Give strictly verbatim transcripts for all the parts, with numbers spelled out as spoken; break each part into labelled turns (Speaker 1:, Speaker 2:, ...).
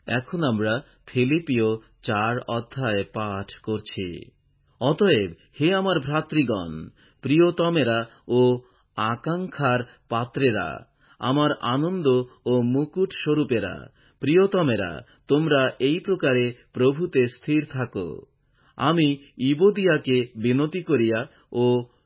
Speaker 1: এখন আমরা ফিলিপিও চার অধ্যায় পাঠ করছি। অতএব হে আমার ভ্রাতৃগণ, প্রিয়তমেরা ও আকাঙ্ক্ষার পাত্রেরা, আমার আনন্দ ও মুকুট স্বরূপেরা, প্রিয়তমেরা, তোমরা এই প্রকারে প্রভুতে স্থির থাকো। আমি ইবোদিয়াকে বিনতি করিয়া ও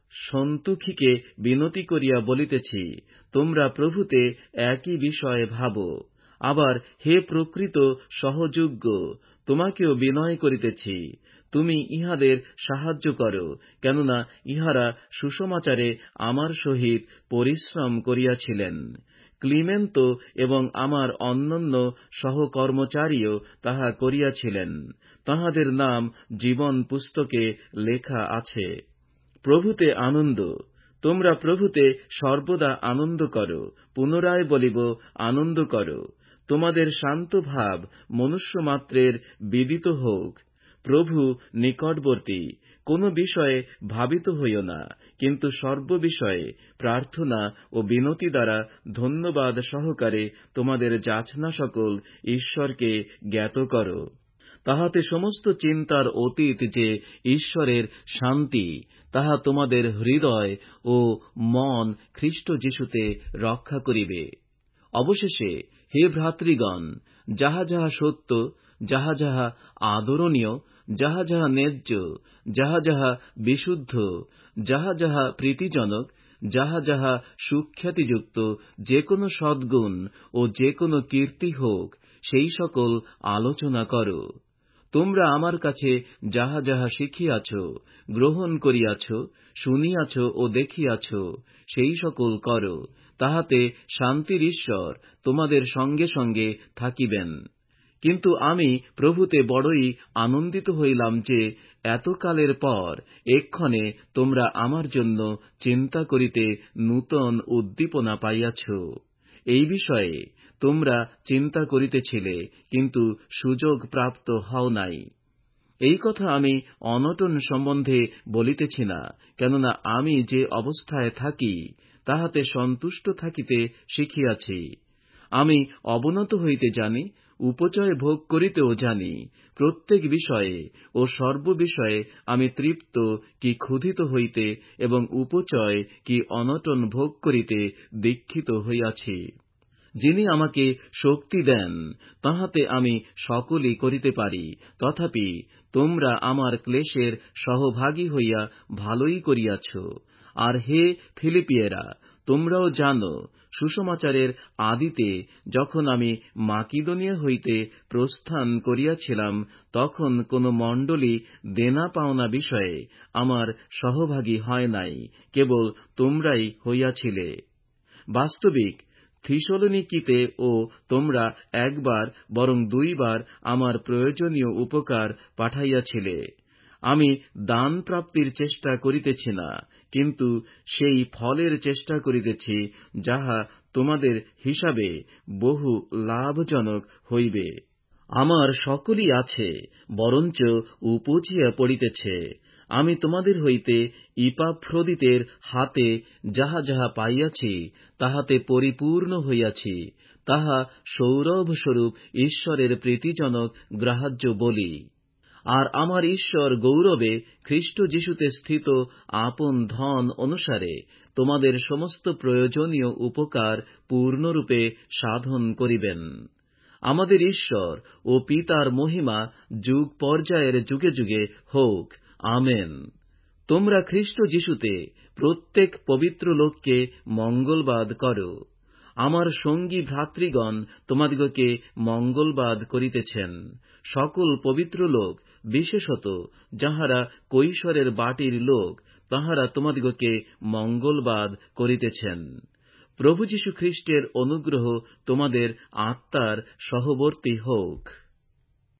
Speaker 1: সন্তুখিকে বিনতি করিয়া বলিতেছি, তোমরা প্রভুতে একই বিষয়ে ভাবো। আবার হে প্রকৃত সহযোগ্য, তোমাকেও বিনয় করিতেছি, তুমি ইহাদের সাহায্য করো, কেননা ইহারা সুসমাচারে আমার সহিত পরিশ্রম করিয়াছিলেন। ক্লিমেন্ত এবং আমার অন্যান্য সহকর্মচারীও তাহা করিয়াছিলেন, তাহাদের নাম জীবন পুস্তকে লেখা আছে। প্রভুতে আনন্দ। তোমরা প্রভুতে সর্বদা আনন্দ করো। পুনরায় বলিব, আনন্দ করো। তোমাদের শান্ত ভাব মনুষ্যমাত্রের বিদিত হোক। প্রভু নিকটবর্তী। কোন বিষয়ে ভাবিত হইও না, কিন্তু সর্ববিষয়ে প্রার্থনা ও বিনতি দ্বারা ধন্যবাদ সহকারে তোমাদের যাচনা সকল ঈশ্বরকে জ্ঞাত করো। তাহাতে সমস্ত চিন্তার অতীত যে ঈশ্বরের শান্তি, তাহা তোমাদের হৃদয় ও মন খ্রিস্ট যীশুতে রক্ষা করিবে। অবশেষে হে ভ্রাতৃগণ, যাহা যাহা সত্য, যাহা যাহা আদরণীয়, যাহা যাহা ন্যায্য, যাহা যাহা বিশুদ্ধ, যাহা যাহা প্রীতিজনক, যাহা যাহা সুখ্যাতিযুক্ত, যে কোন সদ্গুণ ও যে কোন কীর্তি হোক, সেই সকল আলোচনা করো। তোমরা আমার কাছে যাহা যাহা শিখিয়াছ, গ্রহণ করিয়াছ, শুনিয়াছ ও দেখিয়াছ, সেই সকল করো। তাহাতে শান্তির ঈশ্বর তোমাদের সঙ্গে সঙ্গে থাকিবেন। কিন্তু আমি প্রভুতে বড়ই আনন্দিত হইলাম যে এতকালের পর এক্ষণে তোমরা আমার জন্য চিন্তা করিতে নূতন উদ্দীপনা পাইয়াছ। এই বিষয়ে তোমরা চিন্তা করিতেছিলে, কিন্তু সুযোগ প্রাপ্ত হও নাই। এই কথা আমি অনটন সম্বন্ধে বলিতেছি না, কেননা আমি যে অবস্থায় থাকি তাহাতে সন্তুষ্ট থাকিতে শিখিয়াছি। আমি অবনত হইতে জানি, উপচয় ভোগ করিতেও জানি। প্রত্যেক বিষয়ে ও সর্ববিষয়ে আমি তৃপ্ত কি ক্ষুধিত হইতে এবং উপচয় কি অনটন ভোগ করিতে দীক্ষিত হইয়াছি। যিনি আমাকে শক্তি দেন, তাহাতে আমি সকলই করিতে পারি। তথাপি তোমরা আমার ক্লেশের সহভাগী হইয়া ভালোই করিয়াছ। আর হে ফিলিপিয়েরা, তোমরাও জানো, সুসমাচারের আদিতে যখন আমি মাকিদোনিয়া হইতে প্রস্থান করিয়াছিলাম, তখন কোন মণ্ডলী দেনা পাওনা বিষয়ে আমার সহভাগী হয় নাই, কেবল তোমরাই হইয়াছিলে। বাস্তবিক থিসলনিকিতে ও তোমরা একবার বরং দুইবার আমার প্রয়োজনীয় উপকার পাঠাইয়াছিলে। আমি দান প্রাপ্তির চেষ্টা করিতেছি না, কিন্তু সেই ফলের চেষ্টা করিতেছি, যাহা তোমাদের হিসাবে বহু লাভজনক হইবে। আমার সকলই আছে, বরঞ্চ উপচিয়া পড়িতেছে। আমি তোমাদের হইতে ইপাফ্রোদিতের হাতে যাহা যাহা পাইয়াছি, তাহাতে পরিপূর্ণ হইয়াছি। তাহা সৌরভস্বরূপ ঈশ্বরের প্রীতিজনক গ্রাহ্য বলি। আর আমার ঈশ্বর গৌরবে খ্রিস্ট যীশুতে স্থিত আপন ধন অনুসারে তোমাদের সমস্ত প্রয়োজনীয় উপকার পূর্ণরূপে সাধন করিবেন। আমাদের ঈশ্বর ও পিতার মহিমা যুগ পর্যায়ের যুগে যুগে হোক। আমেন। তোমরা খ্রিস্ট যীশুতে প্রত্যেক পবিত্র লোককে মঙ্গলবাদ করো। আমার সঙ্গী ভ্রাতৃগণ তোমাদিগকে মঙ্গলবাদ করিতেছেন। সকল পবিত্র লোক, বিশেষত যাহারা কৈশোরের বাটির লোক, তাহারা তোমাদিগকে মঙ্গলবাদ করিতেছেন। প্রভু যীশু খ্রিস্টের অনুগ্রহ তোমাদের আত্মার সহবর্তী হোক।